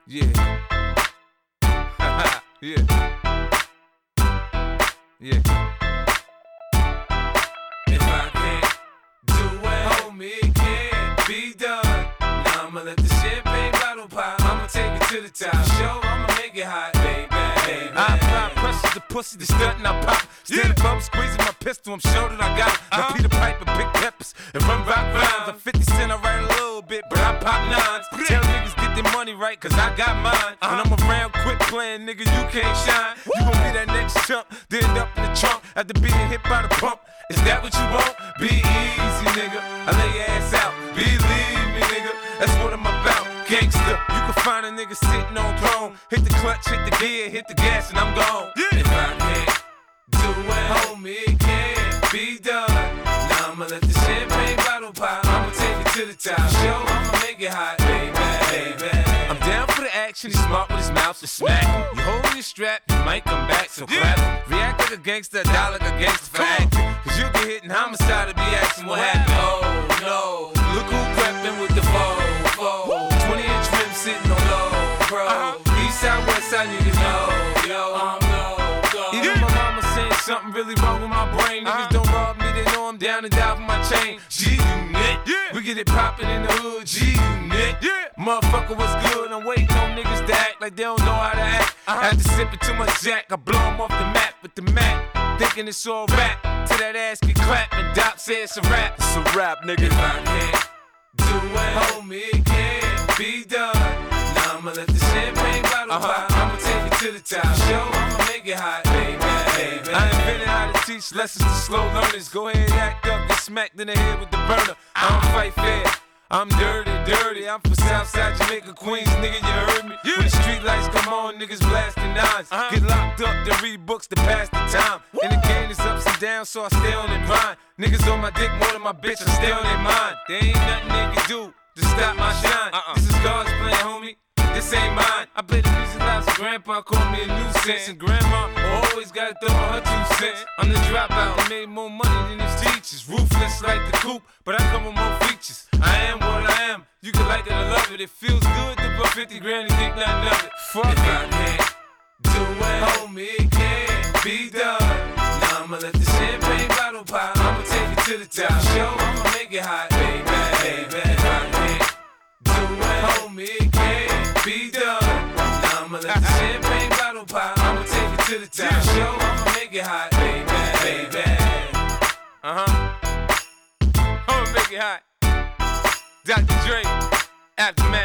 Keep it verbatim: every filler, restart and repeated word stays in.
Yeah. Yeah. Yeah. If I can't do it, homie, it can't be done. Now I'ma let the champagne bottle pop. I'ma take it to the top. Show, I'ma make it hot, baby. baby. I apply pressure to pussy, the stunt and I pop. Stand above, squeezing my pistol, I'm sure that I got it. Now uh-huh. Peter Piper, big peppers, and run rock rhymes. I'm fifty cent, I write a little bit, but I pop nines. Tell niggas get their money right, cause I got mine. Uh-huh. When I'm around, quit playing, nigga, you can't shine. You gon' be that next chump, then end up in the trunk after being hit by the pump. Is that what you want? Be easy, nigga. I lay your ass out. Believe me, nigga. That's what I'm about. Gangsta. You can find a nigga sitting on throne. Hit the clutch, hit the gear, hit the gas, and I'm gone. Yeah. If I can't do it, homie, it can't be done. Now I'ma let the champagne bottle pop. I'ma take it to the top. Show, I'ma make it hot, baby, baby. I'm down for the action. He's smart with his mouth to smack. You holding your strap, you might come back, so clap. React like a gangster, die like a gangster for acting. Cause you'll get hit in homicide to be asking what happened. Oh no, look who crept with the foe, foe. twenty inch rim sitting on low, bro. Uh-huh. East side, west side, niggas know, yo, I'm low, go. Even my mama saying something really wrong with my brain. Niggas uh-huh. don't rob me, they know I'm down and die for my chain. G-Unit, yeah. We get it poppin' in the hood, G-Unit, yeah. Motherfucker, what's good? I'm waiting on niggas to act like they don't know how to act. Uh-huh. After sipping too much Jack, I blow them off the map with the Mac. Thinking it's all rap, till that ass get clapped and Doc says it's a rap. It's a rap, nigga. If I can't do it, homie, it can't be done. Now I'ma let the champagne bottle uh-huh. pop. I'ma take it to the top. Show, I'ma make it hot, baby, baby. I invented how to teach lessons to slow learners. Go ahead, act up, get smacked in the head with the burner. I don't fight fair. I'm dirty, dirty. I'm from Southside Jamaica, Queens, nigga, you heard me. Yeah. When the street lights come on, niggas blasting nines. Uh-huh. Get locked up, then read books to pass the time. Woo. And the game is ups and downs, so I stay on their mind. Niggas on my dick more than my bitch, I stay on their mind. There ain't nothing they can do to stop my shine. Uh-uh. This is God's plan, homie. This ain't mine. I play the music loud, so grandpa called me a nuisance. And grandma always gotta throw her two cents. I'm the dropout that made more money than his teachers. Ruthless like the coupe, but I come with more features. I am what I am. You can like it or love it. It feels good to put fifty grand and think nothing of it. Fuck if I can't do it, homie, it can't be done. Now I'ma let the champagne bottle pop. I'ma take it to the top. Show, I'ma make it hot, baby, baby. If I can't do it, homie, it can't be done. Now I'ma let the champagne bottle pop. I'ma take it to the top. Show, I'ma make it hot, baby, baby. Uh huh. I'ma make it hot. Doctor Dre, Aftermath.